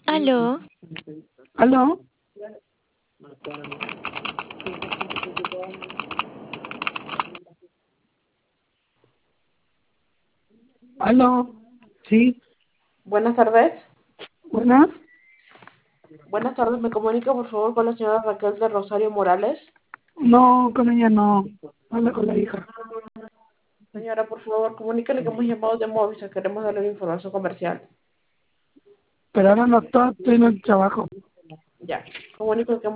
Aló, ¿Aló? ¿Aló? Sí, Buenas tardes. buenas. Buenas tardes, me comunica por favor con la señora Raquel de Rosario Morales. No, con ella no. Habla con la hija. Señora, por favor, comuníquele que hemos llamado de Movisa, queremos darle una información comercial. Pero ahora no estoy en el trabajo. Ya, comunico que